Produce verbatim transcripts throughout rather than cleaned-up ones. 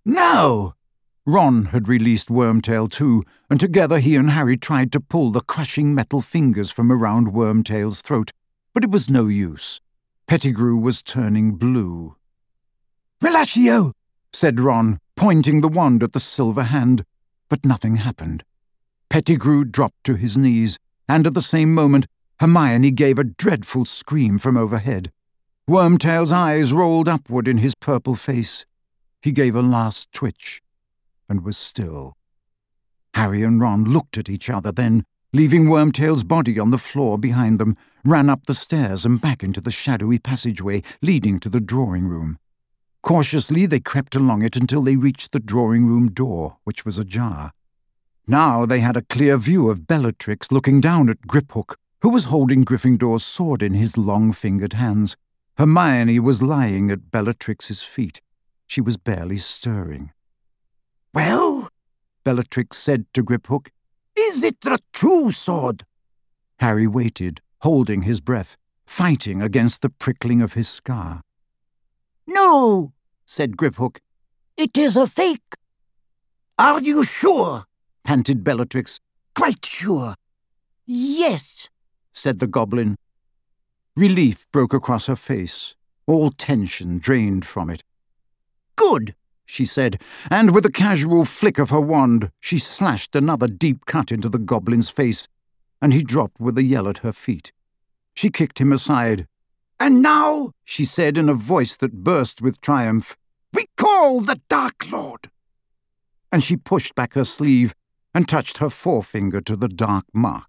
No! Ron had released Wormtail too, and together he and Harry tried to pull the crushing metal fingers from around Wormtail's throat, but it was no use. Pettigrew was turning blue. "Relatio!" said Ron, pointing the wand at the silver hand, but nothing happened. Pettigrew dropped to his knees, and at the same moment Hermione gave a dreadful scream from overhead. Wormtail's eyes rolled upward in his purple face. He gave a last twitch, and was still. Harry and Ron looked at each other, then, leaving Wormtail's body on the floor behind them, ran up the stairs and back into the shadowy passageway leading to the drawing-room. Cautiously they crept along it until they reached the drawing-room door, which was ajar. Now they had a clear view of Bellatrix looking down at Griphook, who was holding Gryffindor's sword in his long-fingered hands. Hermione was lying at Bellatrix's feet. She was barely stirring. "Well," Bellatrix said to Griphook, "is it the true sword?" Harry waited, holding his breath, fighting against the prickling of his scar. "No," said Griphook. "It is a fake." "Are you sure?" panted Bellatrix. "Quite sure." "Yes," said the goblin. Relief broke across her face. All tension drained from it. "Good," she said, and with a casual flick of her wand, she slashed another deep cut into the goblin's face, and he dropped with a yell at her feet. She kicked him aside. "And now," she said in a voice that burst with triumph, "we call the Dark Lord." And she pushed back her sleeve and touched her forefinger to the dark mark.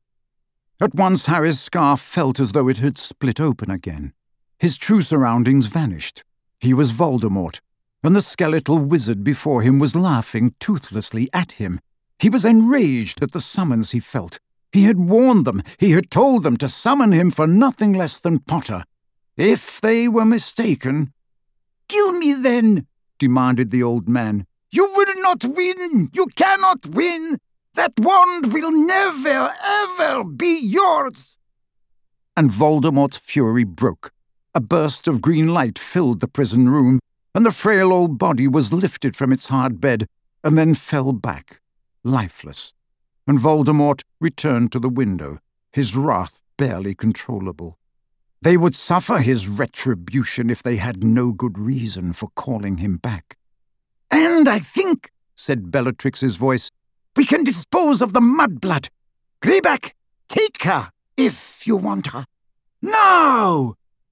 At once Harry's scarf felt as though it had split open again. His true surroundings vanished. He was Voldemort, and the skeletal wizard before him was laughing toothlessly at him. He was enraged at the summons he felt. He had warned them, he had told them to summon him for nothing less than Potter. If they were mistaken— "Kill me then," demanded the old man. "You will not win! You cannot win! That wand will never, ever be yours!" And Voldemort's fury broke. A burst of green light filled the prison room, and the frail old body was lifted from its hard bed, and then fell back, lifeless. And Voldemort returned to the window, his wrath barely controllable. They would suffer his retribution if they had no good reason for calling him back. "And I think," said Bellatrix's voice, "we can dispose of the mudblood. Greyback, take her, if you want her. Now!"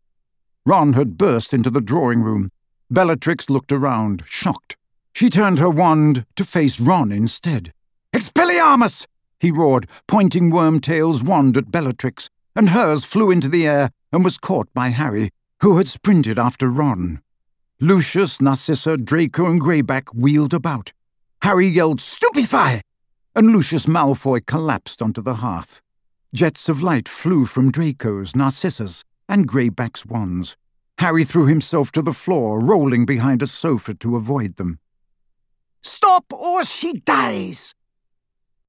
Ron had burst into the drawing-room. Bellatrix looked around, shocked. She turned her wand to face Ron instead. "Expelliarmus!" he roared, pointing Wormtail's wand at Bellatrix, and hers flew into the air and was caught by Harry, who had sprinted after Ron. Lucius, Narcissa, Draco, and Greyback wheeled about. Harry yelled, "Stupefy!" and Lucius Malfoy collapsed onto the hearth. Jets of light flew from Draco's, Narcissa's, and Greyback's wands. Harry threw himself to the floor, rolling behind a sofa to avoid them. "Stop or she dies!"